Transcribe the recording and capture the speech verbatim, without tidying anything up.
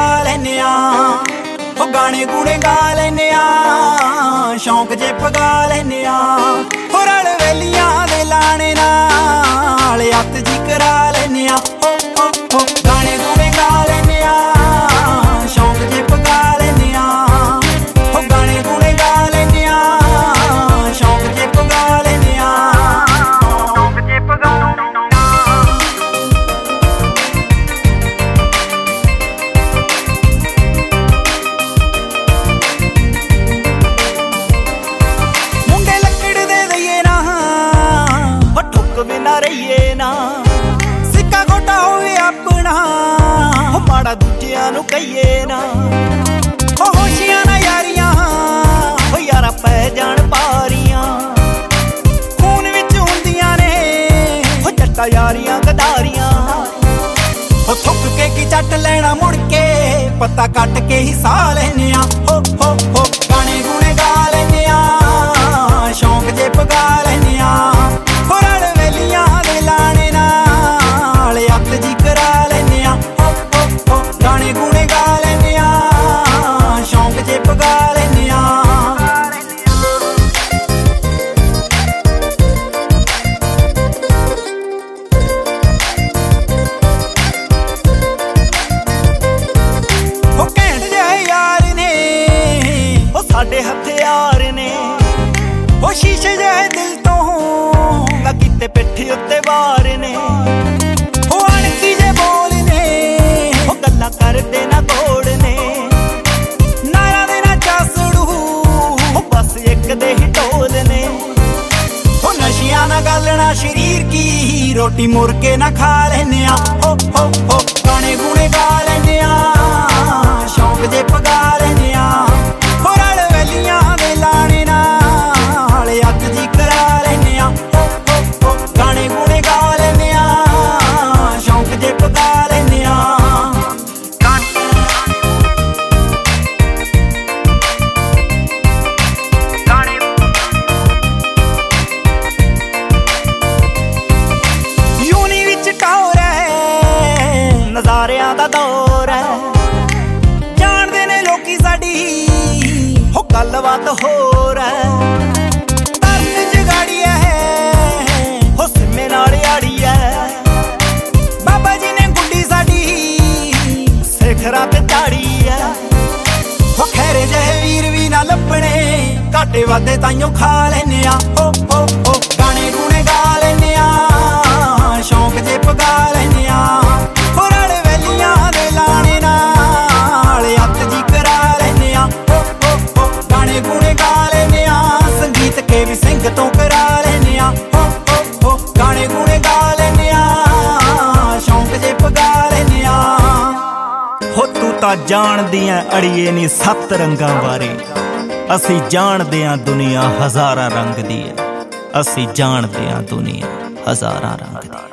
लैने आ, गाने गुणे गा लैने आ, शौक जे पगा लैने आ, हो रल वेलियां दे लाने नाल अत जी करा लैने आ, हो हो हो गाने गुणे गा लैने आ, शौक जे पगा लैने आ, हो गाने गुणे गा लैने आ, शौक जे पगा लैने आ, शौक जे पगा बिना रहीए ना, सिक्का गोटा होवे अपना, हो माड़ा दूजियां नूं कहीए ना, हो होशियां ना यारियां, हो यारा पै जाण पारियां, खून विच हुंदियां ने हो जट्टा यारियां गदारियां, हो थुक के की चट लेना मुड़ के, पत्ता कट के ही सा लैने आ, हो हो हो गाने गुणे गा लैने आ, शौक जे पगा लैने आ, साडे हथियार ने वो शीशे जहे दिल तो ना किते पिठ उत्ते वार ने, वो अणकी जे बोल ने वो गल्लां करदे ना कोड़ ने, नारा दे ना चासड़ू वो बस एक दे ही ढोल ने, वो नशियां ना गलना शरीर की, रोटी मुर्गे ना खा लैने आ, हो हो हो गाने गुणे गा लैने आ, शौक जे पगा लैने आ, नज़ारियां दा दौर है, जानदे ने लोकी साडी हो गलबात होर है, तरन जगाड़ी है हो सिमे नाल आड़ी है, बाबा जी ने गुड्डी साडी सिखरां ते झाड़ी है, हो खैरे जहे वीर भी ना लभणे, घाटे वाधे ताइयों खा लैने आ, हो हो हो गाने गुणे गा लैने आ, शौक जे पगा लैने आ, तो करा लैने आ, हो हो हो गाने गुणे गा लैने आ, शौक जे पगा लैने आ, हो तू तां जाणदी ऐ अड़िए नी सत्त रंगां बारे, असीं जाणदे आ दुनिया हज़ारां रंग दी ऐ, असीं जाणदे आ दुनिया हज़ारां रंग दी।